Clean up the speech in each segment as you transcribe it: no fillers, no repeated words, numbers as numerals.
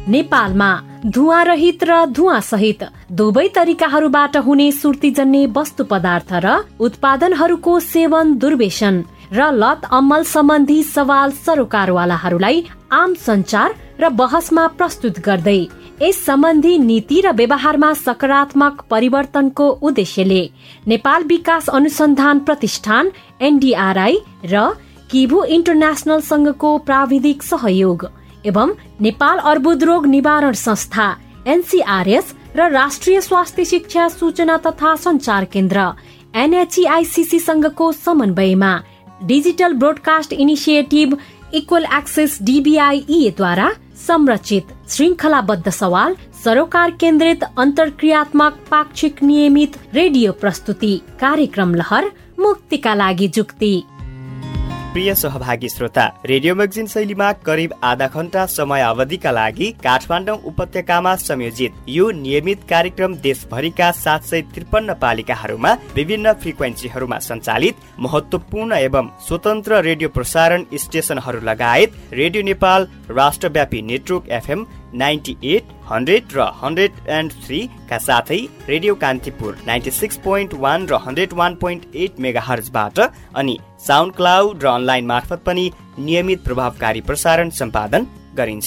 नेपालमा धुवाँ रहित र धुवाँ सहित दुवै तरिकाहरूबाट हुने सुर्तीजन्य वस्तु पदार्थ र उत्पादनहरूको सेवन, दुर्व्यसन र लत अमल सम्बन्धी सवाल सरोकारवालाहरूलाई आम सञ्चार र बहसमा प्रस्तुत गर्दै यस सम्बन्धी नीति र व्यवहारमा सकारात्मक परिवर्तनको उद्देश्यले नेपाल विकास अनुसन्धान प्रतिष्ठान एनडीआरआई र किभु इन्टरनेशनल संघको प्राविधिक सहयोग एवं नेपाल अर्बुद रोग निवारण संस्था एनसीआरएस र राष्ट्रिय स्वास्थ्य शिक्षा सूचना तथा संचार केन्द्र एनएचईआईसीसी संघको समन्वयमा digital broadcast initiative equal access DBIE द्वारा संरचित श्रृंखलाबद्ध सवाल सरोकार केन्द्रित अन्तर्क्रियात्मक पाक्षिक नियमित रेडियो प्रस्तुति कार्यक्रम लहर मुक्तिका लागि जुक्ति। प्रिय सहभागी श्रोता, रेडियो मैगजिन शैलीमा करिब आधा घण्टा समय अवधिका लागि काठमाडौँ उपत्यकामा संयोजित यो नियमित कार्यक्रम देशभरिका 753 पालिकाहरूमा विभिन्न फ्रिक्वेन्सीहरूमा सञ्चालित महत्वपूर्ण एवं स्वतन्त्र रेडियो प्रसारण स्टेशनहरू लगायत रेडियो नेपाल राष्ट्रव्यापी नेटवर्क एफएम 98, 100 र 103 का साथै रेडियो कान्तिपुर 96.1 र 101.8 मेगाहर्जबाट अनि साउन्ड क्लाउड र अनलाइन मार्फत पनि नियमित प्रभावकारी प्रसारण सम्पादन गरिन्छ।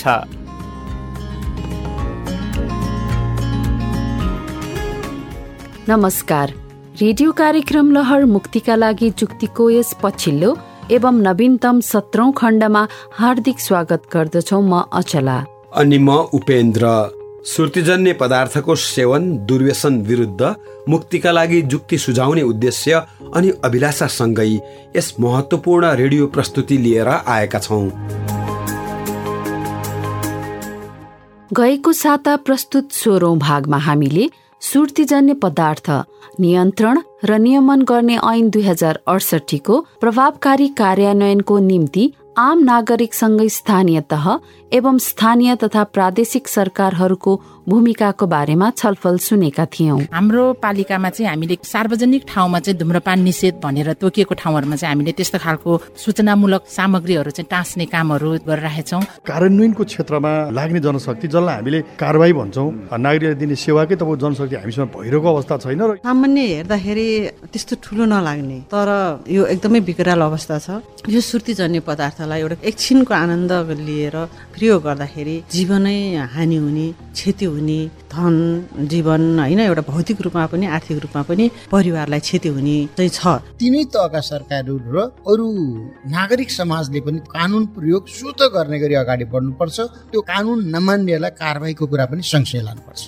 नमस्कार। रेडियो कार्यक्रम लहर मुक्तिका लागि जुक्तिको यस पछिल्लो एवं नवीनतम 17औं खण्डमा हार्दिक स्वागत गर्दछौ। म अचला अनि म उपेन्द्र। सुर्तीजन्य पदार्थको सेवन, दुर्व्यसन विरुद्ध मुक्तिका लागि जुक्ति सुझाउने उद्देश्य अनि अभिलाषासँगै यस महत्वपूर्ण रेडियो प्रस्तुति लिएर आएका छौं। गएको साता प्रस्तुत 16औं भागमा हामीले सुर्तीजन्य पदार्थ नियन्त्रण र नियमन गर्ने ऐन 2068 को प्रभावकारी कार्यान्वयनको निम्ति आम नागरिकसँगै स्थानीय तह एवं स्थानीय तथा प्रादेशिक सरकारहरूको भूमिकाको बारेमा छलफल सुनेका थियौं। हाम्रो पालिकामा चाहिँ हामीले सार्वजनिक ठाउँमा चाहिँ धूम्रपान निषेध भनेर तोकिएको ठाउँहरूमा चाहिँ हामीले त्यस्तो खालको सूचनामूलक सामग्रीहरू चाहिँ टाँस्ने कामहरू गरिरहेछौँ। कार्यान्वयनको क्षेत्रमा लाग्ने जनशक्ति जसलाई हामीले कारबाही भन्छौँ, नागरिकलाई दिने सेवाकै त जनशक्ति हामीसँग भइरहेको अवस्था छैन। सामान्य हेर्दाखेरि त्यस्तो ठुलो नलाग्ने तर यो एकदमै विकराल अवस्था छ। यो सुर्तीजन्य पदार्थलाई एउटा एकछिनको आनन्द लिएर प्रयोग गर्दाखेरि जीवनै हानि हुने, क्षति हुने, धन जीवन होइन एउटा भौतिक रूपमा पनि आर्थिक रूपमा पनि परिवारलाई क्षति हुने चाहिँ छ। तिनै तहका सरकारहरू र अरू नागरिक समाजले पनि कानुन प्रयोग स्वत गर्ने गरी अगाडि बढ्नुपर्छ। त्यो कानुन नमान्नेलाई कारबाहीको कुरा पनि सँगसँगै लानुपर्छ।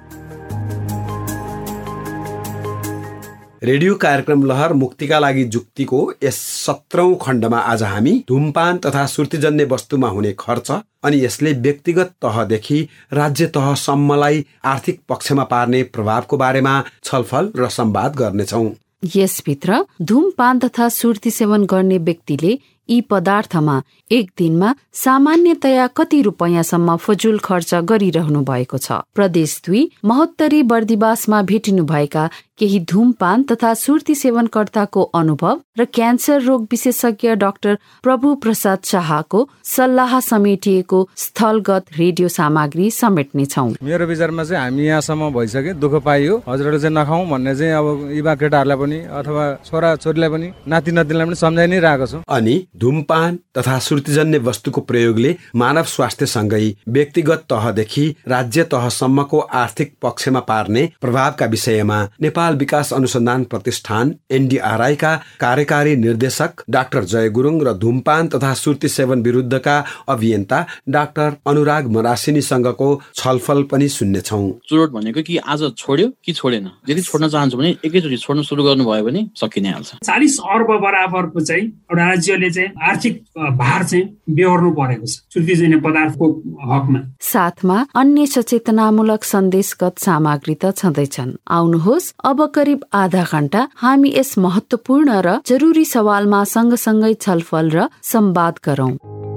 रेडियो कार्यक्रम लहर मुक्तिका लागि जुक्तिको यस 17औं खण्डमा आज हामी धूमपान तथा सुर्तीजन्य वस्तुमा हुने खर्च अनि यसले व्यक्तिगत तहदेखि राज्य तहसम्मलाई आर्थिक पक्षमा पार्ने प्रभावको बारेमा छलफल र संवाद गर्नेछौं। यसभित्र धूमपान तथा सुर्ती सेवन गर्ने व्यक्तिले यी पदार्थमा एक दिनमा सामान्यतया कति रुपैयाँसम्म फजुल खर्च गरिरहनु भएको छ। प्रदेश 2 महोत्तरी बर्दिवासमा भेटिनु भएका केही धूमपान तथा सुर्ती सेवनकर्ताको अनुभव र क्यान्सर रोग विशेषज्ञ डाक्टर प्रभु प्रसाद शाहको सल्लाह समेटिएको स्थलगत रेडियो सामग्री समेट्ने छौं। मेरो विचारमा चाहिँ हामी यहाँसम्म भइसके दुःख पाइयो, हजुरहरूले चाहिँ नखाउँ भन्ने चाहिँ अब युवा केटाहरूलाई पनि अथवा छोरा छोरीलाई पनि नाति नातिनीलाई पनि सम्झाइ नै रहेको छु। अनि धूमपान तथा सुर्तीजन्य वस्तुको प्रयोगले मानव स्वास्थ्यसँगै व्यक्तिगत तहदेखि राज्य तहसम्मको आर्थिक पक्षमा पार्ने प्रभावका विषयमा नेपाल विकास अनुसन्धान प्रतिष्ठान एनडीआरआई का कार्यकारी निर्देशक डाक्टर जय गुरुङ र धूमपान तथा सुर्ती सेवन विरुद्धका अभियन्ता डाक्टर अनुराग मरासिनीसँगको छलफल पनि सुन्नेछौँ। चुरोट भनेको कि आज छोड्यो कि छोडेन, यदि छोड्न चाहन्छु भने एकैचोटि छोड्न सुरु गर्नुभयो भने सकिनै हाल्छ। 40 अर्ब बराबरको चाहिँ एउटा राज्यले चाहिँ आर्थिक भार चाहिँ बेहोर्नु परेको छ सुर्तीजन्य पदार्थको हकमा। साथमा अन्य सचेतनामूलक सन्देशगत सामग्री त छँदैछन्। आउनुहोस् अब करिब आधा घण्टा हामी यस महत्वपूर्ण र जरुरी सवालमा सँगसँगै छलफल र संवाद गरौं।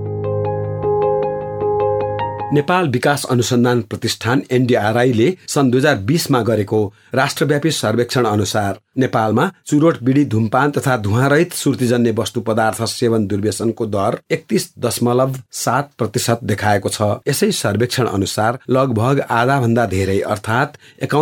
नेपाल विकास अनुसन्धान प्रतिष्ठान एनडीआरआईले सन् 2020 मा गरेको राष्ट्रव्यापी सर्वेक्षण अनुसार नेपालमा चुरोट, बिडी, धुमपान तथा धुवाँरहित सुर्तीजन्य वस्तु पदार्थ सेवन दुर्व्यसनको दर 31.7% देखाएको छ। यसै सर्वेक्षण अनुसार लगभग आधा भन्दा धेरै अर्थात्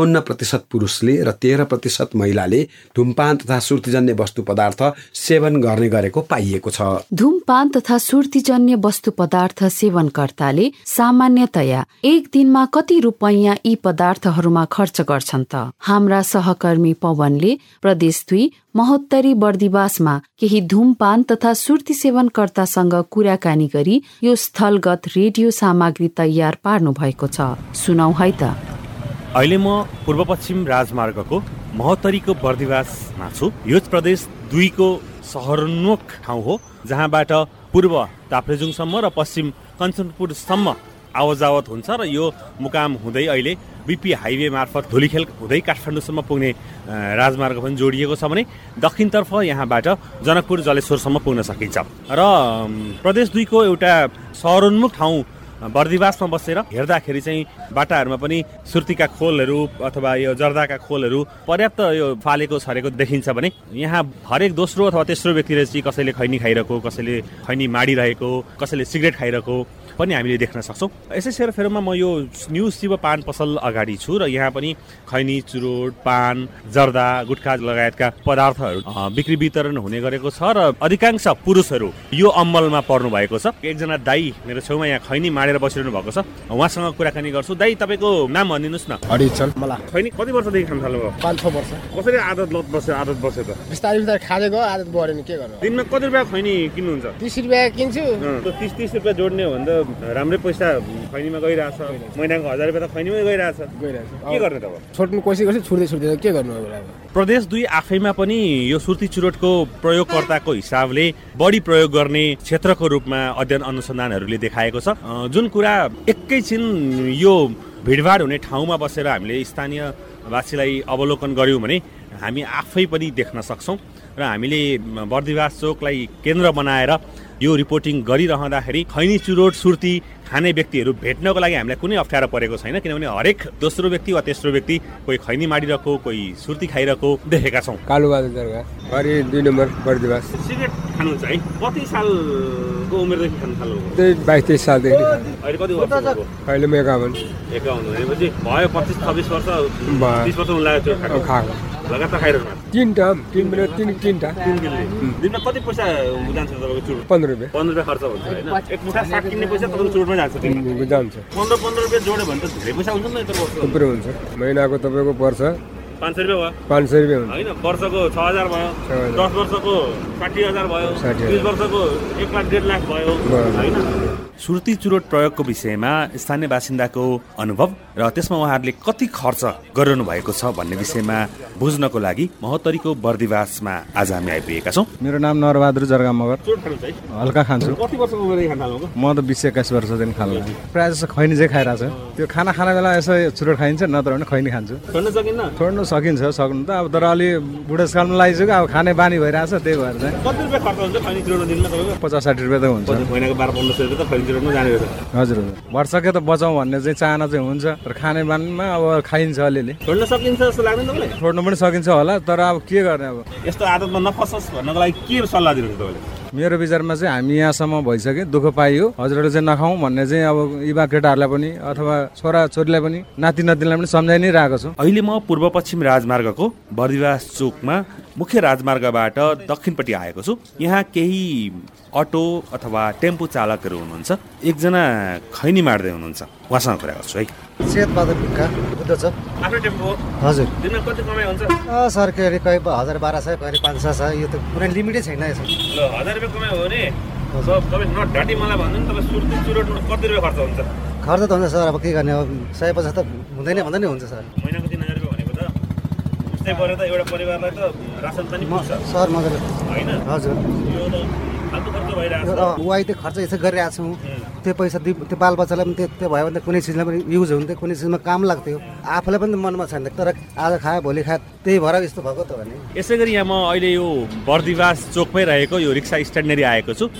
51% पुरुषले र 13% महिलाले धुमपान तथा सुर्तीजन्य वस्तु पदार्थ सेवन गर्ने गरेको पाइएको छ। धुमपान तथा सुर्तीजन्य वस्तु पदार्थ सेवनकर्ताले सामान्यतया एक दिनमा कति रुपैयाँ यी पदार्थहरूमा खर्च गर्छन् त? हाम्रा सहकर्मी पवनले प्रदेश 2 महोत्तरी बर्दिवासमा केही धुमपान तथा सुर्ती सेवनकर्तासँग कुराकानी गरी यो स्थलगत रेडियो सामग्री तयार पार्नु भएको छ। सुनौ है त। अहिले म पूर्व पश्चिम राजमार्गको महोत्तरीको बर्दिवासमा छु। यो प्रदेश 2 को सहरोन्मुख ठाउँ हो, जहाँबाट पूर्व ताप्लेजुङसम्म र पश्चिम कञ्चनपुरसम्म आवजावत हुन्छ र यो मुकाम हुँदै अहिले बीपी हाइवे मार्फत धुलीखेल हुँदै काठमाडौँसम्म पुग्ने राजमार्ग पनि जोडिएको छ भने दक्षिणतर्फ यहाँबाट जनकपुर जलेश्वरसम्म पुग्न सकिन्छ। र प्रदेश 2 को एउटा सहरोन्मुख ठाउँ बर्दिवासमा बसेर हेर्दाखेरि चाहिँ बाटाहरूमा पनि सुर्तीका खोलहरू अथवा यो जर्दाका खोलहरू पर्याप्त यो फालेको छरेको देखिन्छ भने यहाँ हरेक दोस्रो अथवा तेस्रो व्यक्तिले चाहिँ कसैले खैनी खाइरहेको, कसैले खैनी माडिरहेको, कसैले सिगरेट खाइरहेको पनि हामीले देख्न सक्छौँ। यसै सेरोफेरोमा म यो न्यू शिव पान पसल अगाडि छु र यहाँ पनि खैनी, चुरोट, पान, जर्दा, गुटखा लगायतका पदार्थहरू बिक्री वितरण हुने गरेको छ र अधिकांश पुरुषहरू यो अमलमा पर्नु भएको छ। एकजना दाई मेरो छेउमा यहाँ खैनी माडेर बसिरहनु भएको छ, उहाँसँग कुराकानी गर्छु। दाई, तपाईँको नाम भनिदिनुहोस् न। अडिचल मला। खैनी कति वर्षदेखि खान थाल्नुभयो? 5-6 वर्ष। कसरी आदत बस्यो त? बिस्तारै खाँदै गयो, आदत बढ्यो नि, के गर्नु। दिनमा कति रुपियाँ खैनी किन्नुहुन्छ? 30 रुपियाँ किन्छु। 30 रुपियाँ जोड्ने हो भने त राम्रै पैसा खैनीमा गइरहेछ। महिनाको 1000 रुपियाँ त खैनीमै गइरहेछ। के गर्ने त? छोड्नु कोसिस गर्छु, छुट्दै के गर्नु अब। प्रदेश 2 आफैमा पनि यो सुर्ती चुरोटको प्रयोगकर्ताको हिसाबले बढी प्रयोग गर्ने क्षेत्रको रूपमा अध्ययन अनुसन्धानहरूले देखाएको छ। जुन कुरा एकैछिन यो भिडभाड हुने ठाउँमा बसेर हामीले स्थानीयवासीलाई अवलोकन गर्यौँ भने हामी आफै पनि देख्न सक्छौँ र हामीले बर्दिवास चोकलाई केन्द्र बनाएर यो रिपोर्टिङ गरिरहँदाखेरि खैनी, चुरोट, सुर्ती खाने व्यक्तिहरू भेट्नको लागि हामीलाई कुनै अप्ठ्यारो परेको छैन, किनभने हरेक दोस्रो व्यक्ति वा तेस्रो व्यक्ति कोही खैनी माडिरहेको, कोही सुर्ती खाइरहेको देखेका छौँ। कालुबहादुर दरगाह, घरि 2 नम्बर बर्दिवास। सिगरेट खानुहुन्छ है? कति सालको उमेरदेखि खान थाल्नुभयो? त्यही 22-23 सालदेखि। अहिले कति वर्ष भयो? अहिले म 51 भनेपछि भयो 25-26 वर्ष 30 वर्ष हुन लाग्यो खाएको। लगातार खाइरहनु भएको? 3 टाइम, 3 बेला 3 टाइम। दिनमा कति पैसा जान्छ तपाईँको चुरोट? 15 रुपियाँ। 15 रुपियाँ खर्च हुन्छ होइन? एक मुठा साग किन्ने पैसा तपाईँको चुरोटमै जान्छ? जान्छ। 15 रुपियाँ जोड्यो भने त धेरै पैसा हुन्छ नि यत्रो वर्ष? थुप्रै हुन्छ। महिनाको तपाईँको पर्छ 500 रुपियाँ भयो। 500 रुपियाँ हुन्छ होइन? वर्षको 6000 भयो, 10 वर्षको 60,000 भयो, 20 वर्षको 1,00,000-1.5 लाख भयो होइन? सुर्ती चुरोट प्रयोगको विषयमा स्थानीय बासिन्दाको अनुभव र त्यसमा उहाँहरूले कति खर्च गरिरहनु भएको छ भन्ने विषयमा बुझ्नको लागि महोत्तरीको बर्दिवासमा आज हामी आइपुगेका छौँ। मेरो नाम नरबहादुर जर्गा मगर। चुरोट खानुहुन्छ है? हल्का खान्छु। कति वर्षको उमेरदेखि खान थाल्नुभयो? म त 20-21 वर्षदेखि खान लाग्यो। प्रायः जस्तो खैनी चाहिँ खाइरहेको छ। त्यो खाना बेला यसो चुरोट खाइन्छ, नत्र भने खैनी खान्छु। छोड्न सकिन्न? छोड्नु सक्नु त अब, तर अलि बुढेसकालमा लागिसक्यो, अब खाने बानी भइरहेछ, त्यही भएर चाहिँ। कति रुपियाँ खर्च हुन्छ खैनी चुरोटको दिनमा तपाईँको? 50-60 रुपियाँ त हुन्छ। महिनाको 1200-1500 रुपियाँ त खैनी चुरोटमा जाने रहेछ। हजुर, वर्षकै त बचाउँ भन्ने चाहिँ चाहना चाहिँ हुन्छ, तर खाने बानीमा अब खाइन्छ अलिअलि। छोड्न सकिन्छ जस्तो लाग्दैन तपाईँलाई? छोड्नु पनि सकिन्छ होला, तर अब के गर्ने। अब यस्तो आदतमा नफसोस् भन्नको लागि के सल्लाह दिनुहुन्छ तपाईँले? मेरो विचारमा चाहिँ हामी यहाँसम्म भइसक्यो, दुःख पाइयो, हजुरहरूले चाहिँ नखाउँ भन्ने चाहिँ अब युवा केटाहरूलाई पनि अथवा छोरा छोरीलाई पनि नाति नातिनीलाई पनि सम्झाइ नै रहेको छु। अहिले म पूर्व पश्चिम राजमार्गको बर्दिवास चोकमा मुख्य राजमार्गबाट दक्षिणपट्टि आएको छु। यहाँ केही अटो अथवा टेम्पो चालकहरू हुनुहुन्छ, एकजना खैनी मार्दै हुनुहुन्छ, उहाँसँग कुरा गर्छु है। सेतबहादुर भिक्का बुद्ध छ। आफ्नो टेम्पो? हजुर। दिनमा कति कमाइ हुन्छ? सर कहिले 1000-1200, कहिले 500 छ, यो त कुनै लिमिटै छैन यसो। ल 1000 रुपियाँ कमाइ हो भने तपाईँ नट ढाँटी मलाई भन्नु नि, तपाईँ सुर्ती चुरोटमा कति रुपियाँ खर्च हुन्छ? खर्च त हुन्छ सर, अब के गर्ने, अब 150 त हुँदैन भन्दा नि हुन्छ सर। महिनाको 3000 रुपियाँ भनेको त बुझ्दै पऱ्यो त, एउटा परिवारलाई त रासन पनि पुग्छ सर मजाले होइन? हजुर। यो त फाल्तु खर्च भइरहेको छ। उहाँ त्यो खर्च यसो गरिरहेको छौँ, त्यो पैसा त्यो बालबच्चालाई पनि त्यो भयो भने त कुनै चिजलाई पनि युज हुन्थ्यो, कुनै चिजमा काम लाग्थ्यो। आफूलाई पनि मनमा छैन, तर आज खायो भोलि खायो, त्यही भएर यस्तो भएको त भने। यसै गरी यहाँ म अहिले यो बर्दिवास चोकमै रहेको यो रिक्सा स्ट्यान्डनेरि आएको छु।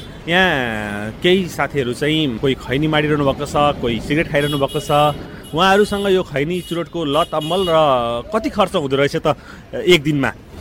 यहाँ केही साथीहरू चाहिँ कोही खैनी माडिरहनु भएको छ, कोही सिगरेट खाइरहनु भएको छ। उहाँहरूसँग यो खैनी चुरोटको लत अमल र कति खर्च हुँदो रहेछ त एक दिनमा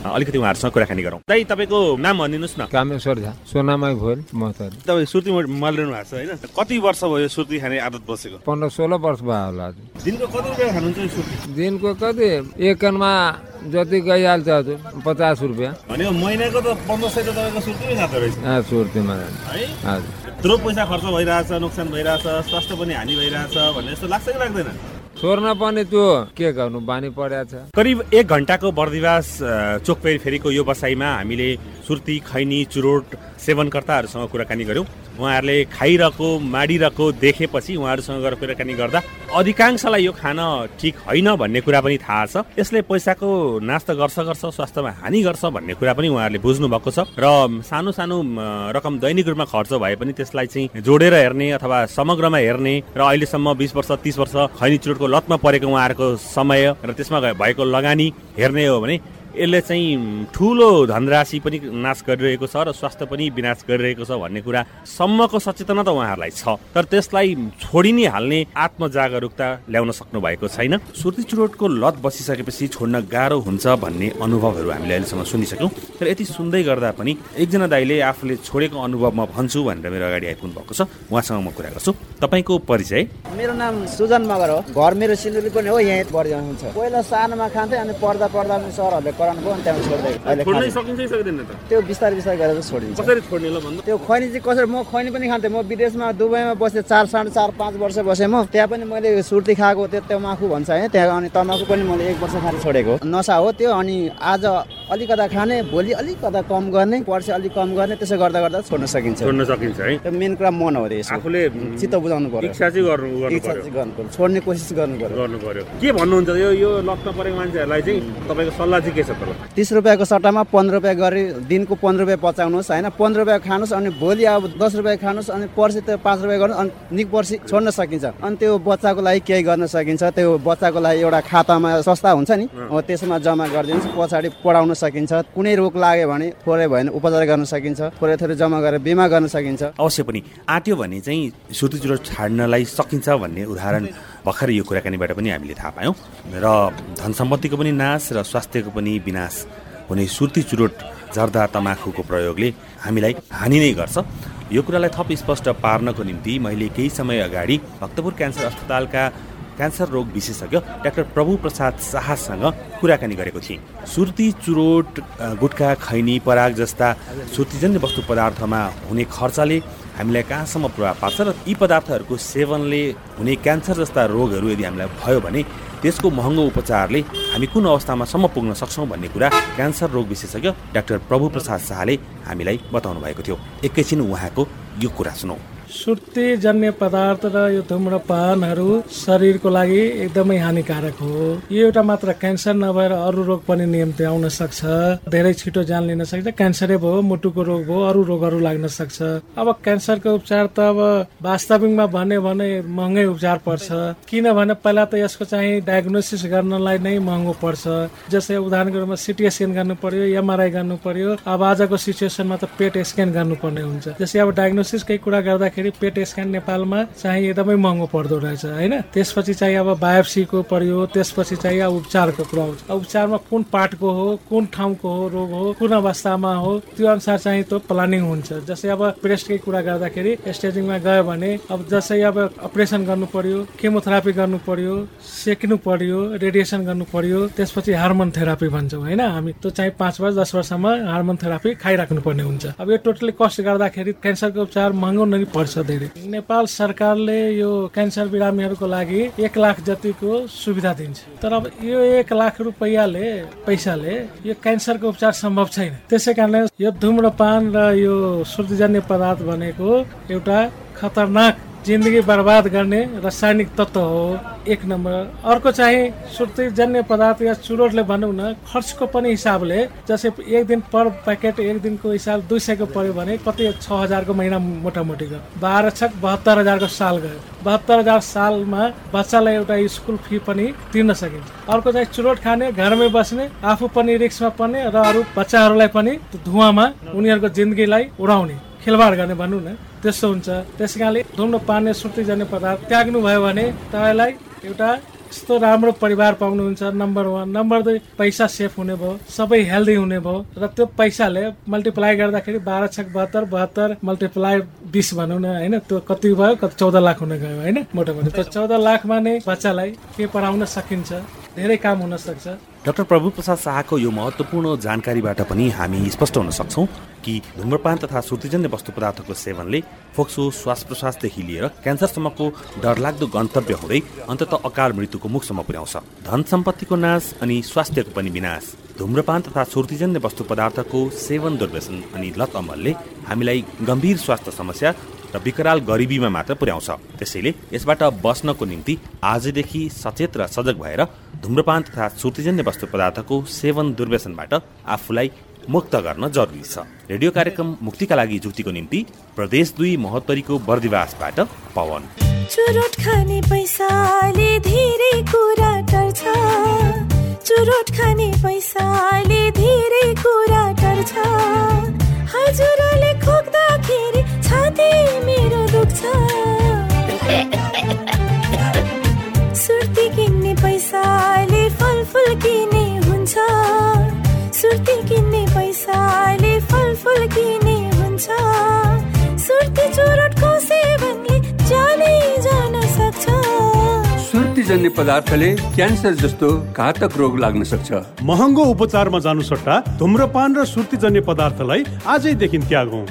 अलिकति उहाँहरूसँग कुराकानी गरौँ। दाइ तपाईँको नाम भनिदिनुहोस् न। कामेश्वर झा, सोनामाई भोल महतरी। तपाईँ सुर्ती मलिरहनु भएको छ होइन? कति वर्ष भयो सुर्ती खाने आदत बसेको? 15-16 वर्ष भयो होला। दिनको कति रुपियाँ खानुहुन्छ सुर्ती? दिनको कति एकनमा जति गइहाल्छ हजुर 50 रुपियाँ। भनेको महिनाको त 1500 त तपाईँको सुर्तीमै खाँदो रहेछ। सुर्तीमा है हजुर। यत्रो पैसा खर्च भइरहेछ, नोक्सान भइरहेछ, स्वास्थ्य पनि हानि भइरहेछ भन्ने जस्तो लाग्छ कि लाग्दैन? छोड्न पनि त्यो के गर्नु बानी परेको छ। करिब 1 घण्टाको बर्दिवास चोकपेरी फेरीको यो बसाइमा हामीले सुर्ती, खैनी, चुरोट सेवनकर्ताहरूसँग कुराकानी गर्यौँ। उहाँहरूले खाइरहेको, माडिरहेको देखेपछि उहाँहरूसँग गएर कुराकानी गर्दा अधिकांशलाई यो खान ठिक होइन भन्ने कुरा पनि थाहा छ। यसले पैसाको नाश त गर्छ, स्वास्थ्यमा हानि गर्छ भन्ने कुरा पनि उहाँहरूले बुझ्नु भएको छ र सानो सानो रकम दैनिक रूपमा खर्च भए पनि त्यसलाई चाहिँ जोडेर हेर्ने अथवा समग्रमा हेर्ने र अहिलेसम्म 20 वर्ष 30 वर्ष खैनी चुरोटको लतमा परेको उहाँहरूको समय र त्यसमा भएको लगानी हेर्ने हो भने यसले चाहिँ ठुलो धनराशि पनि नाश गरिरहेको छ र स्वास्थ्य पनि विनाश गरिरहेको छ भन्ने कुरा सम्मको सचेतना त उहाँहरूलाई छ। तर त्यसलाई छोडिनी हाल्ने आत्मजागरुकता ल्याउन सक्नु भएको छैन। सुर्ती चुरोटको लत बसिसकेपछि छोड्न गाह्रो हुन्छ भन्ने अनुभवहरू हामीले अहिलेसम्म सुनिसक्यौँ। तर यति सुन्दै गर्दा पनि एकजना दाइले आफूले छोडेको अनुभव म भन्छु भनेर मेरो अगाडि आइपुग्नु भएको छ। उहाँसँग म कुरा गर्छु। तपाईँको परिचय? मेरो नाम सुजन मगर हो। घर मेरो सिलगढी पनि हो, यहीँ बर्दिया हुन्छ। पहिला सानोमा खान्थेँ, अनि पढ्दा सरहरूले कराउनु भयो, अनि त्यहाँ छोड्दै छोड्नै सकिन्छ कि सक्दैन त? त्यो बिस्तारै गरेर छोडिन्छ। कसरी छोड्ने ल भन्नु? त्यो खैनी चाहिँ कसरी, म खैनी पनि खान्थेँ। म विदेशमा दुबईमा बसेँ 4, 4.5 वर्ष बसेँ म। त्यहाँ पनि मैले सुर्ती खाएको, त्यो तमाखु भन्छ है त्यहाँ, अनि तमाखु पनि मैले 1 वर्ष खाएर छोडेको। नसा हो त्यो। अनि आज अलिकता खाने, भोलि अलिकता कम गर्ने, पर्सि अलिक कम गर्ने, त्यसो गर्दा गर्दा छोड्न सकिन्छ है। त्यो मेन कुरा मन हो यसो। आफूले चित्त बुझाउनु पर्यो, इच्छा चाहिँ गर्नु पर्यो, छोड्ने कोसिस गर्नु पर्यो। के भन्नुहुन्छ यो लतमा परेको मान्छेहरूलाई चाहिँ तपाईँको सल्लाह चाहिँ के छ त? 30 रुपियाँको सट्टामा 15 रुपियाँ गरी दिनको 15 रुपियाँ बचाउनुहोस् होइन। 15 रुपियाँ खानुहोस्, अनि भोलि अब 10 रुपियाँ खानुहोस्, अनि पर्सि त 5 रुपियाँ गर्नुहोस्, अनि निक पर्सि छोड्न सकिन्छ। अनि त्यो बच्चाको लागि केही गर्न सकिन्छ। त्यो बच्चाको लागि एउटा खातामा सस्ता हुन्छ नि, त्यसमा जम्मा गरिदिनुहोस्, पछाडि पढाउन सकिन्छ। कुनै रोग लाग्यो भने थोरै भएन उपचार गर्न सकिन्छ, थोरै थोरै जम्मा गरेर बिमा गर्न सकिन्छ। अवश्य पनि आट्यो भने चाहिँ सुर्ती चुरोट छाड्नलाई सकिन्छ भन्ने उदाहरण भर्खर यो कुराकानीबाट पनि हामीले थाहा पायौँ। र धन सम्पत्तिको पनि नाश र स्वास्थ्यको पनि विनाश हुने सुर्ती चुरोट जर्दा तमाखुको प्रयोगले हामीलाई हानि नै गर्छ। यो कुरालाई थप स्पष्ट पार्नको निम्ति मैले केही समय अगाडि भक्तपुर क्यान्सर अस्पतालका क्यान्सर रोग विशेषज्ञ डाक्टर प्रभु प्रसाद शाहसँग कुराकानी गरेको थिएँ। सुर्ती चुरोट, गुटखा, खैनी, पराग जस्ता सुर्तीजन्य वस्तु पदार्थमा हुने खर्चले हामीलाई कहाँसम्म प्रभाव पार्छ र यी पदार्थहरूको सेवनले हुने क्यान्सर जस्ता रोगहरू यदि हामीलाई भयो भने त्यसको महँगो उपचारले हामी कुन अवस्थामासम्म पुग्न सक्छौँ भन्ने कुरा क्यान्सर रोग विशेषज्ञ डाक्टर प्रभु प्रसाद शाहले हामीलाई बताउनु भएको थियो। एकैछिन उहाँको यो कुरा सुनौ। सुर्ती जन्य पदार्थ र यो धुम्रपानहरू शरीरको लागि एकदमै हानिकारक हो। यो एउटा मात्र क्यान्सर नभएर अरू रोग पनि निम्ति आउन सक्छ। धेरै छिटो जान लिन सक्छ। क्यान्सरै भयो, मुटुको रोग भयो, अरू रोगहरू लाग्न सक्छ। अब क्यान्सरको उपचार त अब वास्तविकमा भन्यो भने महँगै उपचार पर्छ। किनभने पहिला त यसको चाहिँ डायग्नोसिस गर्नलाई नै महँगो पर्छ। जस्तै उदाहरणको रूपमा सिटी स्क्यान गर्नु पर्यो, एमआरआई गर्नु पर्यो। अब आजको सिचुएसनमा त पेट स्क्यान गर्नुपर्ने हुन्छ। जस्तै अब डायग्नोसिसकै कुरा गर्दाखेरि पेट स्क्यान नेपालमा चाहिँ एकदमै महँगो पर्दो रहेछ होइन। त्यसपछि चाहिँ अब बायोप्सीको पर्यो, त्यसपछि चाहिँ अब उपचारको कुरा हुन्छ। उपचारमा कुन पार्टको हो, कुन ठाउँको हो रोग हो, कुन अवस्थामा हो, त्यो अनुसार चाहिँ त्यो प्लानिङ हुन्छ। जस्तै अब ब्रेस्टकै कुरा गर्दाखेरि स्टेजिङमा गयो भने अब जस्तै अब अपरेसन गर्नु पर्यो, केमोथेरापी गर्नु पर्यो, सेक्नु पर्यो, रेडिएसन गर्नु पर्यो, त्यसपछि हार्मोन थेरापी भन्छौँ होइन हामी। त्यो चाहिँ 5 वर्ष 10 वर्षमा हार्मोन थेरापी खाइराख्नु पर्ने हुन्छ। अब यो टोटली कस्ट गर्दाखेरि क्यान्सरको उपचार महँगो नै पर्छ धेरै। नेपाल सरकारले यो क्यान्सर बिरामीहरूको लागि 1 लाख जतिको सुविधा दिन्छ। तर अब यो 1 लाख रुपैयाँले पैसाले यो क्यान्सरको उपचार सम्भव छैन। त्यसै कारणले यो धुम्रपान र यो सुर्तीजन्य पदार्थ भनेको एउटा खतरनाक जिन्दगी बर्बाद गर्ने रासायनिक तत्व हो 1 नम्बर। अर्को चाहिँ सुर्तीजन्य पदार्थ या चुरोटले भनौँ न, खर्चको पनि हिसाबले जस्तै 1 दिन पर प्याकेट 1 दिनको हिसाब 200 को पर्यो भने कति 6000 को महिना मोटामोटी गयो। 12 छक 72,000 को साल गयो। 72,000 सालमा बच्चालाई एउटा स्कुल फी पनि तिर्न सकिन्छ। अर्को चाहिँ चुरोट खाने, घरमै बस्ने, आफू पनि रिस्कमा पर्ने र अरू बच्चाहरूलाई पनि धुवामा उनीहरूको जिन्दगीलाई उडाउने, खेलवाड गर्ने भनौँ न, त्यस्तो हुन्छ। त्यस कारणले धुम्रपान सुर्तीजन्य पदार्थ त्याग्नु भयो भने तपाईँलाई एउटा कस्तो राम्रो परिवार पाउनुहुन्छ नम्बर 1। नम्बर 2 पैसा सेफ हुने भयो, सबै हेल्दी हुने भयो र त्यो पैसाले मल्टिप्लाई गर्दाखेरि 12 छक 72 72 मल्टिप्लाई 20 भनौँ न हैन, त्यो कति भयो, कति 14 लाख हुन गयो हैन मोटामोटी। त्यो 14 लाखमा नै बच्चालाई के पढाउन सकिन्छ, धेरै काम हुन सक्छ। डाक्टर प्रभु प्रसाद शाहको यो महत्त्वपूर्ण जानकारीबाट पनि हामी स्पष्ट हुन सक्छौँ कि धूम्रपान तथा सुर्तीजन्य वस्तु पदार्थको सेवनले फोक्सो, श्वास प्रश्वासदेखि लिएर क्यान्सरसम्मको डरलाग्दो गन्तव्य हुँदै अन्ततः अकाल मृत्युको मुखसम्म पुर्याउँछ। धन सम्पत्तिको नाश अनि स्वास्थ्यको पनि विनाश। धूम्रपान तथा सुर्तीजन्य वस्तु पदार्थको सेवन, दुर्व्यसन अनि लत अमलले हामीलाई गम्भीर स्वास्थ्य समस्या र विकराल गरिबीमा मात्र पुर्याउँछ। त्यसैले यसबाट बच्नको निम्ति आजदेखि सचेत र सजग भएर धूम्रपान तथा सुर्तीजन्य वस्तु पदार्थको सेवन, दुर्व्यसनबाट आफूलाई मुक्त गर्न जरुरी छ। रेडियो कार्यक्रम मुक्तिका लागि जुक्तिको निम्ति प्रदेश 2 महोत्तरीको बर्दिवासबाट पवन। चुरोट खाने पैसाले धेरै कुरा टर्छ, चुरोट खाने पैसाले धेरै कुरा टर्छ, हजुरले खोक्दाखेरि छाती मेरो दुख्छ, सुर्ती किन्ने पैसाले फलफुल किने हुन्छ, सुर्ती किन्ने पैसाले फलफुल किने हुन्छ, सुर्ती चुरोटको सेवनले जानै जान सक्छ। सुर्तीजन्य पदार्थले क्यान्सर जस्तो घातक रोग लाग्न सक्छ। महँगो उपचारमा जानु सट्टा धूम्रपान र सुर्तीजन्य पदार्थलाई आजैदेखि त्यागौं।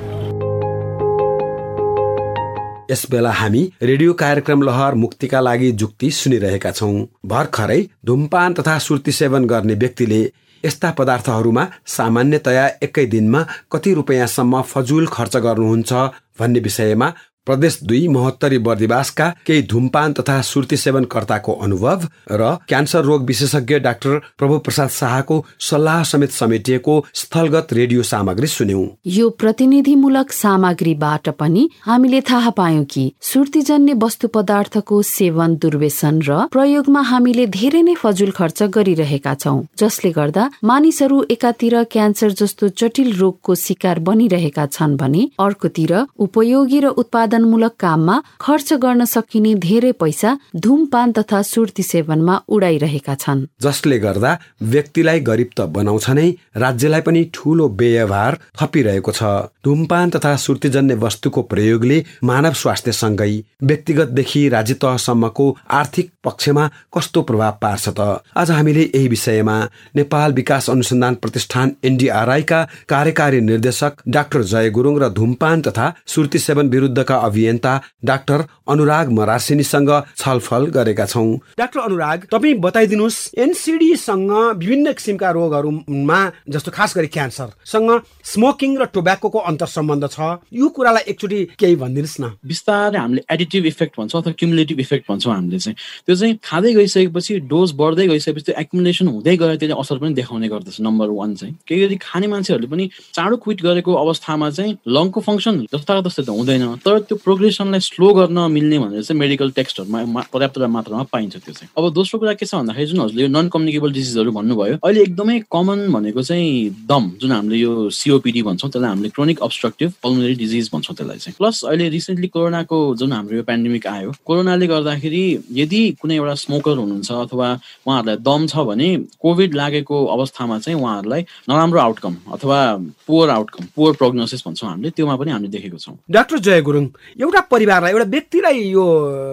यस बेला हामी रेडियो कार्यक्रम लहर मुक्तिका लागि जुक्ति सुनिरहेका छौं। भर्खरै धूमपान तथा सुर्ती सेवन गर्ने व्यक्तिले यस्ता पदार्थहरूमा सामान्यतया एकै दिनमा कति रुपैयाँसम्म फजुल खर्च गर्नुहुन्छ भन्ने विषयमा प्रदेश 2 महोत्तरी बर्दिवासका केही धूमपान तथा सुर्ती सेवनकर्ताको अनुभव र क्यान्सर रोग विशेषज्ञ डाक्टर प्रभु प्रसाद शाहको सल्लाह समेत समेटिएको स्थलगत रेडियो सामग्री सुन्यौं। यो प्रतिनिधिमूलक सामग्रीबाट पनि हामीले थाहा पायौं कि सुर्तीजन्य वस्तु पदार्थको सेवन, दुर्व्यसन र प्रयोगमा हामीले धेरै नै फजुल खर्च गरिरहेका छौं, जसले गर्दा मानिसहरू एकातिर क्यान्सर जस्तो जटिल रोगको शिकार बनिरहेका छन् भने अर्कोतिर उपयोगी र उत्पादनमूलक काममा खर्च गर्न सकिने धेरै पैसा धूमपान तथा सुर्ती सेवनमा उडाइरहेका छन्, जसले गर्दा व्यक्तिलाई गरिब त बनाउँछ नै, राज्यलाई पनि ठूलो व्ययभार थपिरहेको छ। धूमपान तथा सुर्तीजन्य वस्तुको प्रयोगले मानव स्वास्थ्यसँगै व्यक्तिगतदेखि राज्य तहसम्मको आर्थिक पक्षमा कस्तो प्रभाव पार्छ त? आज हामीले यही विषयमा नेपाल विकास अनुसन्धान प्रतिष्ठान NDRI का कार्यकारी निर्देशक डाक्टर जय गुरुङ र धूमपान तथा सुर्ती सेवन विरुद्धका अभियन्ता डाक्टर अनुराग मरासिनीसँग छलफल गरेका छौं। डाक्टर अनुराग, तपाईँ बताइदिनुहोस्, NCD सँग विभिन्न किसिमका रोगहरूमा जस्तो खास गरी क्यान्सरसँग स्मोकिङ र टोब्याकोको अन्तर सम्बन्ध छ, यो कुरालाई एकचोटि केही भनिदिनुहोस् न। बिस्तारै हामीले एडिटिभ इफेक्ट भन्छौँ अथवा क्युमुलेटिभ इफेक्ट भन्छौँ हामीले चाहिँ, त्यो चाहिँ खाँदै गइसकेपछि डोज बढ्दै गइसकेपछि त्यो एक्युमुलेसन हुँदै गएर त्यसले असर पनि देखाउने गर्दछ। नम्बर 1 चाहिँ केही गरी खाने मान्छेहरूले पनि चाँडो क्विट गरेको अवस्थामा चाहिँ लङको फङ्सन जस्ताको तस्तै त हुँदैन, तर त्यो प्रोग्रेसनलाई स्लो गर्न मिल्ने भनेर चाहिँ मेडिकल टेक्स्टहरूमा पर्याप्त मात्रामा पाइन्छ त्यो चाहिँ। अब दोस्रो कुरा के छ भन्दाखेरि जुन हजुरले यो नन कम्युनिकेबल डिजिजहरू भन्नुभयो, अहिले एकदमै कमन भनेको चाहिँ दम, जुन हामीले यो COPD भन्छौँ, त्यसलाई हामीले क्रोनिक अब्स्ट्रक्टिभ पल्मोनरी डिजिज भन्छौँ त्यसलाई चाहिँ। प्लस अहिले रिसेन्टली कोरोनाको जुन हाम्रो यो पेन्डेमिक आयो, कोरोनाले गर्दाखेरि यदि कुनै एउटा स्मोकर हुनुहुन्छ अथवा उहाँहरूलाई दम छ भने कोभिड लागेको अवस्थामा चाहिँ उहाँहरूलाई नराम्रो आउटकम अथवा पुवर आउटकम, पुवर प्रोग्नोसिस भन्छौँ हामीले, त्योमा पनि हामीले देखेको छौँ। डाक्टर जय गुरुङ, एउटा परिवारलाई, एउटा व्यक्तिलाई यो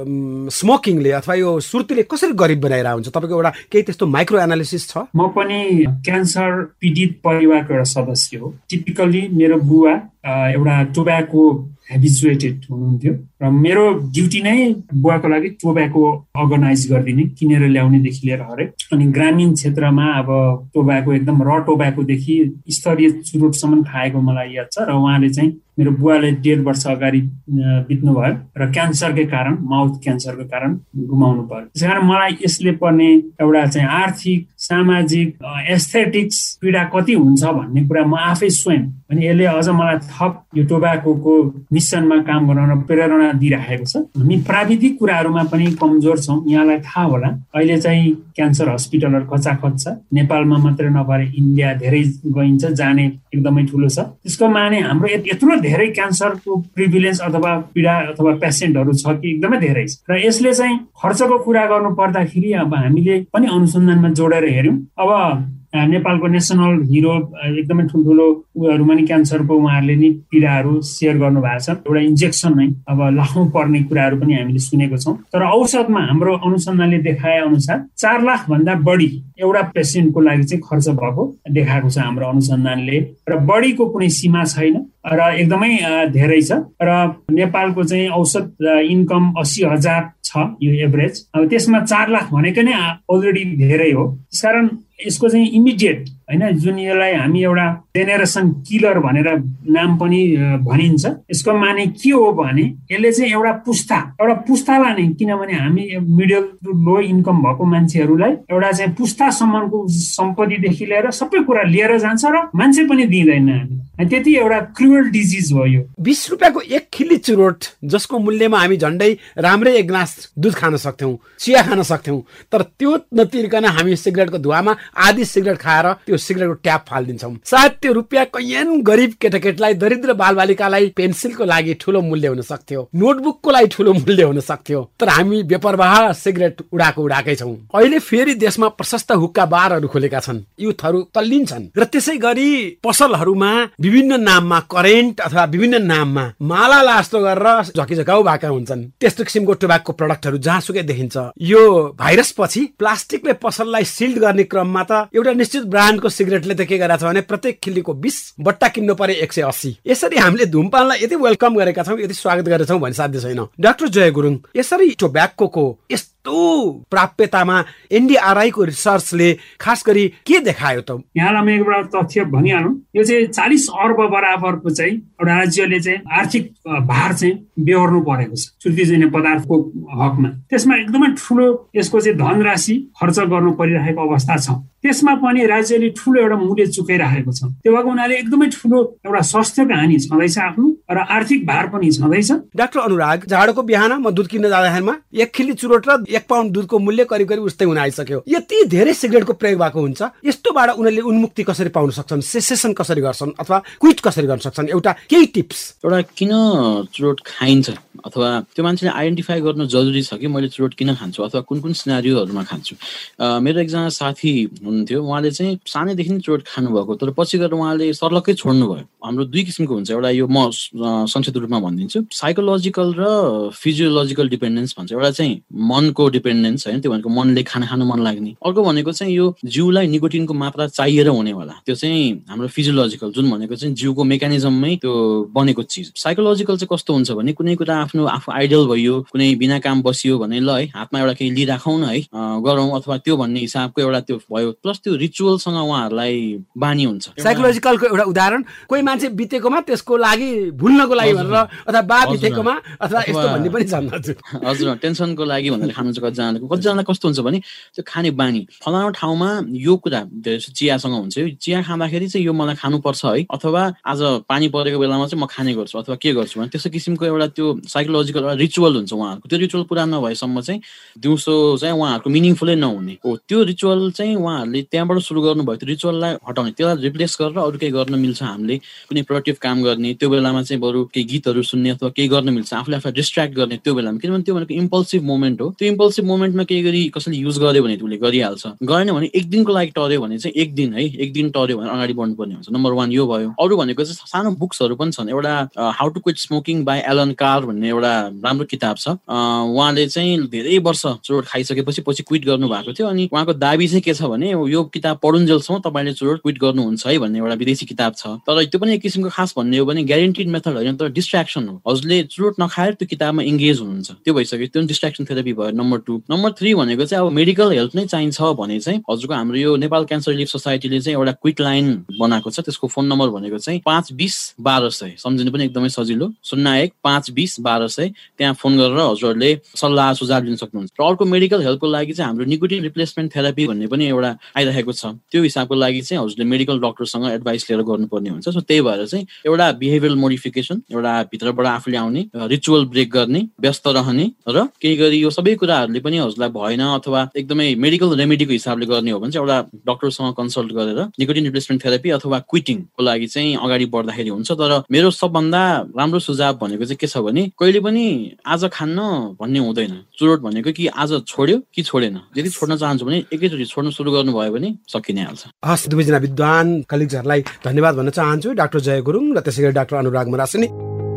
स्मोकिङले अथवा यो सुर्तीले कसरी गरिब बनाइरहेको हुन्छ? तपाईँको एउटा केही त्यस्तो माइक्रो एनालिसिस छ? म पनि क्यान्सर पीडित परिवारको एउटा सदस्य हो। टिपिकली मेरो बुवा एउटा टोब्याको हेबिचुएटेड हुनुहुन्थ्यो र मेरो ड्युटी नै बुवाको लागि टोब्याको अर्गनाइज गरिदिने, किनेर ल्याउनेदेखि लिएर हरेक। अनि ग्रामीण क्षेत्रमा अब टोब्याको एकदम र टोब्याकोदेखि स्तरीय चुरोटसम्म खाएको मलाई याद छ। र उहाँले चाहिँ, मेरो बुवाले 1.5 वर्ष अगाडि बित्नु भयो र क्यान्सरकै कारण, माउथ क्यान्सरको कारण गुमाउनु पर्यो। त्यस कारण मलाई यसले पर्ने एउटा चाहिँ आर्थिक, सामाजिक, एस्थेटिक्स पीडा कति हुन्छ भन्ने कुरा म आफै स्वयं अनि यसले अझ मलाई थप यो टोबाकोको मिसनमा काम गर्न प्रेरणा दिइरहेको छ। हामी प्राविधिक कुराहरूमा पनि कमजोर छौँ, यहाँलाई थाहा होला। अहिले चाहिँ क्यान्सर हस्पिटलहरू खचाखच छ, नेपालमा मात्रै नभएर इन्डिया धेरै गइन्छ, जाने एकदमै ठुलो छ। त्यसको माने हाम्रो यत्रो धेरै क्यान्सरको प्रिभिलेन्स अथवा पीडा अथवा पेसेन्टहरू छ कि एकदमै धेरै छ। र यसले चाहिँ खर्चको कुरा गर्नु पर्दाखेरि अब हामीले पनि अनुसन्धानमा जोडेर हेऱ्यौँ। अब नेपालको नेसनल हिरो एकदमै ठुल्ठुलो उयोहरूमा नि क्यान्सरको उहाँहरूले नि पीडाहरू सेयर गर्नुभएको छ। एउटा इन्जेक्सन नै अब लाखौँ पर्ने कुराहरू पनि हामीले सुनेको छौँ। तर औसतमा हाम्रो अनुसन्धानले देखाए अनुसार 4 लाख भन्दा बढी एउटा पेसेन्टको लागि चाहिँ खर्च भएको देखाएको छ हाम्रो अनुसन्धानले। र बढीको कुनै सीमा छैन र एकदमै धेरै छ। र नेपालको चाहिँ औसत इन्कम 80,000 छ यो एभरेज। अब त्यसमा 4 लाख भनेको नै अलरेडी धेरै हो। त्यसकारण यसको चाहिँ इमिडिएट होइन, जुन यसलाई हामी एउटा जेनेरेसन किलर भनेर नाम पनि भनिन्छ, यसको माने के हो भने यसले चाहिँ एउटा पुस्तालाई नै, किनभने हामी मिडल टु लो इन्कम भएको मान्छेहरूलाई एउटा चाहिँ पुस्तासम्मको सम्पत्तिदेखि लिएर सबै कुरा लिएर जान्छ र मान्छे पनि दिँदैन हामी। त्यति एउटा क्रुअल डिजिज हो यो। 20 रुपियाँको एक खिल्ली चुरोट जसको मूल्यमा हामी झन्डै राम्रै एक ग्लास दुध खान सक्थ्यौँ, चिया खान सक्थ्यौँ, तर त्यो नतिर्कन हामी सिगरेटको धुवामा आधी सिगरेट खाएर त्यो सिगरेटको ट्याप फालिदिन्छौँ। सायद त्यो रुपियाँ कैयन गरिब केटाकेटीलाई, दरिद्र बालबालिकालाई पेन्सिलको लागि ठुलो मूल्य हुन सक्थ्यो, नोटबुकको लागि ठुलो मूल्य हुन सक्थ्यो, तर हामी बेपरवाह सिगरेट उडाएकै छौँ। अहिले फेरि देशमा प्रशस्त हुक्का बारहरू खोलेका छन्, युथहरू तल्लिन्छन् र त्यसै गरी पसलहरूमा विभिन्न नाममा करेन्ट अथवा विभिन्न नाममा माला लास्तो गरेर झकिझकाउ भएका हुन्छन्। त्यस्तो किसिमको टोबाको प्रडक्टहरू जहाँसुकै देखिन्छ। यो भाइरस पछि प्लास्टिकले पसललाई सिल्ड गर्ने क्रममा त एउटा निश्चित ब्रान्डको सिगरेटले त के गरेछ भने प्रत्येक खिल्लीको 20 बट्टा किन्नु पर्यो 180। यसरी हामीले धुमपानलाई यति वेलकम गरेका छौँ, यति स्वागत गरेका छौँ भन्ने साध्य छैन। डाक्टर जय गुरुङ, यसरी टोब्याकोको यस्तो प्राप्यतामा एनडीआरआई को रिसर्चले खास गरी के देखायो त? यहाँलाई म एउटा तथ्य भनिहालौँ। यो चाहिँ 40 अर्ब बराबरको चाहिँ एउटा राज्यले चाहिँ आर्थिक भार चाहिँ बेहोर्नु परेको छ सुर्तीजन्य पदार्थको हकमा। त्यसमा एकदमै ठुलो यसको चाहिँ धनराशि खर्च गर्नु परिरहेको अवस्था छ। त्यसमा पनि राज्यले ठुलो एउटा मूल्य चुकाइरहेको छ। त्यो भएको हुनाले एकदमै ठुलो एउटा स्वास्थ्यको हानि छँदैछ आफ्नो, र आर्थिक भार पनि छँदैछ। डाक्टर अनुराग, जाडोको बिहान म दुध किन्न जाँदाखेरिमा 1 खिल्ली चुरोट र 1 पाउन्ड दुधको मूल्य करिब उस्तै हुन आइसक्यो। यति धेरै सिगरेटको प्रयोग भएको हुन्छ, यस्तोबाट उनीहरूले उन्मुक्ति कसरी पाउन सक्छन्, सेसेसन कसरी गर्छन् अथवा क्विट कसरी गर्न सक्छन्? एउटा केही टिप्स। एउटा किन चुरोट खाइन्छ अथवा त्यो मान्छेले आइडेन्टिफाई गर्नु जरुरी छ कि मैले चुरोट किन खान्छु अथवा कुन कुन सिनारियोहरूमा खान्छु। मेरो एकजना साथी हुनुहुन्थ्यो, उहाँले चाहिँ सानैदेखि चुरोट खानुभएको, तर पछि गएर उहाँले सर्लक्कै छोड्नु भयो। हाम्रो 2 किसिमको हुन्छ, एउटा यो म संक्षिप्त रूपमा भनिदिन्छु, साइकोलोजिकल र फिजियोलोजिकल डिपेन्डेन्स भन्छ। एउटा चाहिँ मनको डिपेन्डेन्स होइन, त्यो भनेको मनले खाना खानु मन लाग्ने। अर्को भनेको चाहिँ यो जिउलाई निकोटिनको मात्रा चाहिएर हुनेवाला, त्यो चाहिँ हाम्रो फिजियोलोजिकल, जुन भनेको चाहिँ जिउको मेकानिजममै त्यो बनेको चिज। साइकोलोजिकल चाहिँ कस्तो हुन्छ भने कुनै कुरा आफू आइडल भयो, कुनै बिना काम बसियो भने ल है हातमा एउटा केही लिइराखौँ न है गरौँ अथवा त्यो भन्ने हिसाबको एउटा त्यो भयो। प्लस त्यो रिचुअलसँग उहाँहरूलाई बानी हुन्छ। साइकोलोजिकलको एउटा उदाहरण, कोही मान्छे बितेकोमा त्यसको लागि भुल्नको लागि भनेर अथवा बा बितेकोमा अथवा यस्तो भन्ने पनि छन्। हजुर, टेन्सनको लागि भनेर खानु चाहिँ कतिजनालाई कस्तो हुन्छ भने त्यो खाने बानी फलानु ठाउँमा यो कुरा चियासँग हुन्छ, यो चिया खाँदाखेरि चाहिँ यो मलाई खानुपर्छ है, अथवा आज पानी परेको बेलामा चाहिँ म खाने गर्छु अथवा के गर्छु भने त्यस्तो किसिमको एउटा त्यो साइकोलोजिकल एउटा रिचुअल हुन्छ उहाँहरूको। त्यो रिचुअल पुरा नभएसम्म चाहिँ दिउँसो चाहिँ उहाँहरूको मिनिङफुलै नहुने हो। त्यो रिचुअल चाहिँ उहाँहरूले त्यहाँबाट सुरु गर्नुभयो, त्यो रिचुअललाई हटाउने, त्यसलाई रिप्लेस गरेर अरू केही गर्न मिल्छ। हामीले कुनै प्रोडक्टिभ काम गर्ने, त्यो बेलामा चाहिँ बरु केही गीतहरू सुन्ने अथवा केही गर्न मिल्छ, आफूले आफूलाई डिस्ट्र्याक्ट गर्ने त्यो बेलामा, किनभने त्यो भनेको इम्पल्सिभ मोमेन्ट हो। त्यो इम्पल्सिभ मोमेन्टमा केही गरी कसैले युज गर्यो भने उसले गरिहाल्छ, गरेन भने 1 दिनको लागि टर्यो भने चाहिँ 1 दिन है, 1 दिन टर्यो भने अगाडि बढ्नुपर्ने हुन्छ। नम्बर 1 यो भयो। अरू भनेको चाहिँ सानो बुक्सहरू पनि छन्। एउटा how to quit smoking by Allen Carr भन्ने एउटा राम्रो किताब छ। उहाँले चाहिँ धेरै वर्ष चुरोट खाइसकेपछि पछि क्विट गर्नु भएको थियो, अनि उहाँको दाबी चाहिँ के छ भने यो किताब पढुन्जेलसम्म तपाईँले चुरोट क्विट गर्नुहुन्छ है भन्ने एउटा विदेशी किताब छ। तर त्यो पनि एक किसिमको खास भन्ने हो भने ग्यारेन्टिड मेथड होइन, तर डिस्ट्र्याक्सन हो। हजुरले चुरोट नखाएर त्यो किताबमा इङ्गेज हुनुहुन्छ, त्यो भइसक्यो, त्यो डिस्ट्र्याक्सन थेरापी भयो। नम्बर 2। नम्बर 3 भनेको चाहिँ अब मेडिकल हेल्प नै चाहिन्छ भने चाहिँ हजुरको हाम्रो यो नेपाल क्यान्सर रिलिफ सोसाइटीले चाहिँ एउटा क्विक लाइन बनाएको छ। त्यसको फोन नम्बर भनेको चाहिँ 520-1200, सम्झिनु पनि एकदमै सजिलो, 01-520-1200। त्यहाँ फोन गरेर हजुरहरूले सल्लाह सुझाव लिन सक्नुहुन्छ। र अर्को मेडिकल हेल्पको लागि चाहिँ हाम्रो निकोटिन रिप्लेसमेन्ट थेरापी भन्ने पनि एउटा आइरहेको छ। त्यो हिसाबको लागि चाहिँ हजुरले मेडिकल डक्टरसँग एडभाइस लिएर गर्नुपर्ने हुन्छ। सो त्यही भएर चाहिँ एउटा बिहेभियरल मोडिफिकेसन, एउटा भित्रबाट आफूले आउने, रिचुअल ब्रेक गर्ने, व्यस्त रहने र केही गरी यो सबै कुराहरूले पनि हजुरलाई भएन अथवा एकदमै मेडिकल रेमेडीको हिसाबले गर्ने हो भने चाहिँ एउटा डक्टरसँग कन्सल्ट गरेर निकोटिन रिप्लेसमेन्ट थेरापी अथवा क्विटिङको लागि चाहिँ अगाडि बढ्दाखेरि हुन्छ। तर मेरो सबभन्दा राम्रो सुझाव भनेको चाहिँ के छ भने कहिले पनि आज खान्न भन्ने हुँदैन। चुरोट भनेको कि आज छोड्यो कि छोडेन। यदि छोड्न चाहन्छु भने एकैचोटि छोड्न सुरु गर्नुभयो भने सकि नै हाल्छ। हस्, दुवैजना विद्वान कलिग्सहरूलाई धन्यवाद भन्न चाहन्छु, डाक्टर जय गुरुङ र त्यसै गरी डाक्टर अनुराग मरासिनी।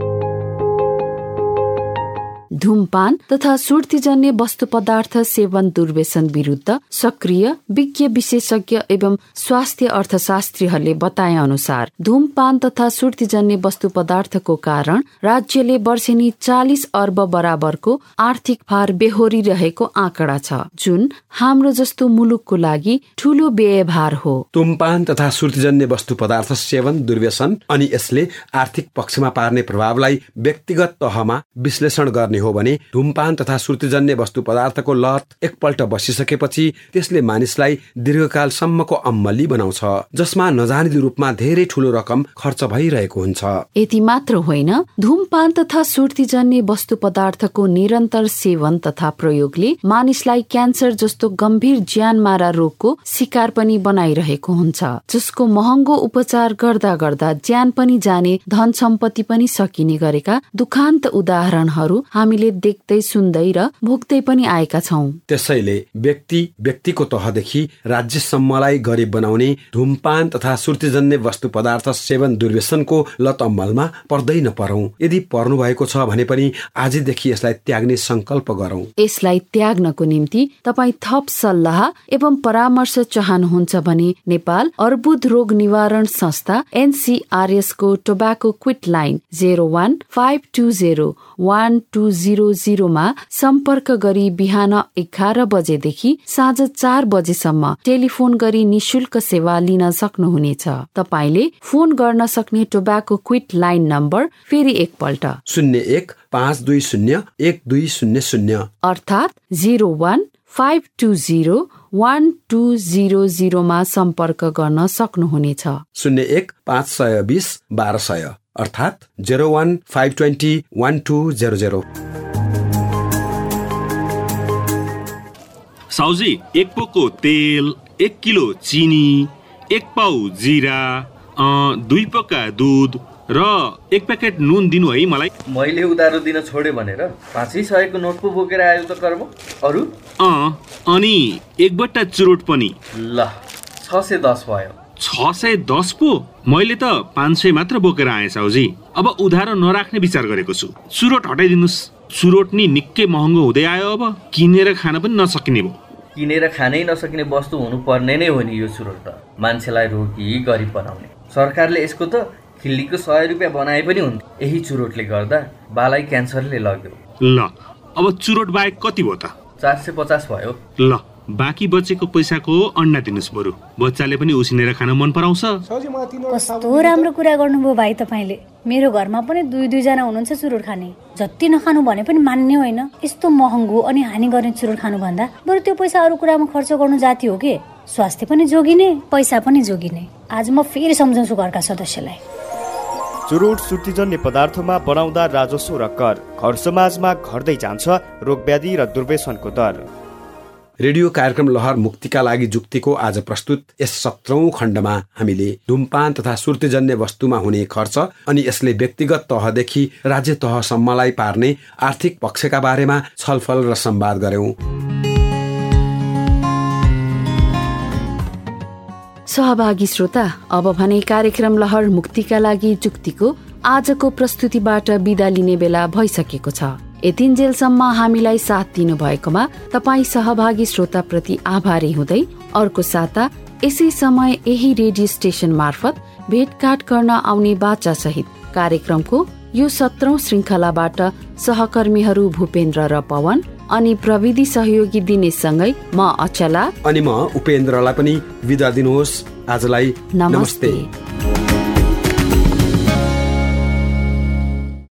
धूमपान तथा सुर्तीजन्य वस्तु पदार्थ सेवन दुर्व्यसन विरुद्ध सक्रिय विज्ञ विशेषज्ञ एवं स्वास्थ्य अर्थशास्त्रीहरूले बताए अनुसार धूमपान तथा सुर्तीजन्य वस्तु पदार्थको कारण राज्यले वर्षेनी 40 अर्ब बराबरको आर्थिक भार बेहोरिरहेको आँकडा छ, जुन हाम्रो जस्तो मुलुकको लागि ठूलो व्ययभार हो। धूमपान तथा सुर्तीजन्य वस्तु पदार्थ सेवन दुर्व्यसन अनि यसले आर्थिक पक्षमा पार्ने प्रभावलाई व्यक्तिगत तहमा विश्लेषण गर्ने हो भने धूमपान तथा सुर्तीजन्य वस्तु पदार्थको लत एकपल्ट बसिसकेपछि त्यसले मानिसलाई दीर्घकालसम्मको अम्मली बनाउँछ, जसमा नजानिदो रूपमा धेरै ठूलो रकम खर्च भइरहेको हुन्छ। यति मात्र होइन, धूमपान तथा सुर्तीजन्य वस्तु पदार्थको निरन्तर सेवन तथा प्रयोगले मानिसलाई क्यान्सर जस्तो गम्भीर ज्यानमारा रोगको शिकार पनि बनाइरहेको हुन्छ, जसको महँगो उपचार गर्दा गर्दा ज्यान पनि जाने, धन सम्पत्ति पनि सकिने गरेका दुखान्त उदाहरणहरू हामीले देख्दै सुन्दै र भोग्दै पनि आएका छौं। त्यसैले व्यक्तिको तहदेखि राज्यसम्मलाई गरिब बनाउने धूमपान तथा सुर्तीजन्य वस्तु पदार्थ सेवन दुर्व्यसनको लत अमलमा पर्दै नपरौं। यदि पर्नु भएको छ भने पनि आजदेखि यसलाई त्याग्ने संकल्प गरौं। यसलाई त्याग्नको निम्ति तपाई थप सल्लाह एवं परामर्श चाहनुहुन्छ भने नेपाल अर्बुद रोग निवारण संस्था NCRS को टोबाको क्विट लाइन 01-520-1200 मा सम्पर्क गरी बिहान 11 बजेदेखि साँझ 4 बजेसम्म टेलिफोन गरी निशुल्क सेवा लिन सक्नुहुनेछ। तपाईले फोन गर्न सक्ने टोबाको क्विट लाइन नम्बर फेरि एकपल्ट 01-520-1200 अर्थात 01-520-1200 मा सम्पर्क गर्न सक्नुहुनेछ। 01-520-1200 अर्थात 01-520-1200। साउजी, 1 पोको तेल, 1 किलो चिनी, 1 पाउ जिरा, 2 पोका दूध र 1 प्याकेट नुन दिनु है मलाई। मैले उधारो दिन छोडे भनेर 500 को नोट पो बोकेर आयो त कर्म। अरु अनि 1 बट्टा चुरोट पनि। ल 610 भयो। 610 पो? मैले त 500 मात्र बोकेर आएँ साउजी। अब उधारो नराख्ने विचार गरेको छु। चुरोट हटाइदिनुस्। चुरोट नि निकै महँगो हुँदै आयो, अब किनेर खान पनि नसकिने भयो। किनेर खानै नसकिने वस्तु हुनुपर्ने नै हो नि यो चुरोट त। मान्छेलाई रोगी गरिब बनाउने। सरकारले यसको त खिल्लीको 100 रुपियाँ बनाए पनि हुन्थ्यो। यही चुरोटले गर्दा बालाई क्यान्सरले लग्यो। ल अब चुरोट बाहेक कति भयो त? 450 भयो। ल बाँकी बचेको पैसाको अन्डा दिनुस् बरु। बच्चाले पनि उसिनेर खान मन पराउँछ। कस्तो राम्रो कुरा गर्नुभयो भाइ तपाईले। मेरो घरमा पनि 2 जना हुनुहुन्छ चुरोट खाने। जति नखानु भने पनि मान्ने होइन। यस्तो महँगो अनि हानि गर्ने चुरोट खानु भन्दा बरु त्यो पैसा अरू कुरामा खर्च गर्नु जाति हो के। स्वास्थ्य पनि जोगिने, पैसा पनि जोगिने। आज म फेरि सम्झाउँछु घरका सदस्यलाई। चुरोट सुर्तीजन्य पदार्थमा बनाउँदा राजस्व र कर घर समाजमा घट्दै जान्छ रोगव्याधि र दुर्व्यसनको दर। रेडियो कार्यक्रम लहर मुक्तिका लागि जुक्तिको आज प्रस्तुत यस 17औं खण्डमा हामीले धूमपान तथा सुर्तीजन्य वस्तुमा हुने खर्च अनि यसले व्यक्तिगत तहदेखि राज्य तहसम्मलाई पार्ने आर्थिक पक्षका बारेमा छलफल र संवाद गर्यौं। सहभागी श्रोता, अब भने कार्यक्रम लहर मुक्तिका लागि जुक्तिको आजको प्रस्तुतिबाट बिदा लिने बेला भइसकेको छ। यतिन्जेलसम्म हामीलाई साथ दिनु भएकोमा तपाई सहभागी श्रोता प्रति आभारी हुँदै अर्को साता यसै समय यही रेडियो स्टेशन मार्फत भेटघाट गर्न आउने बाचा सहित कार्यक्रमको यो 17औं श्रृंखलाबाट सहकर्मीहरू भूपेन्द्र र पवन अनि प्रविधि सहयोगी दिनेशसँगै म अचला अनि म उपेन्द्रलाई पनि बिदा दिनुहोस्। आजलाई नमस्ते।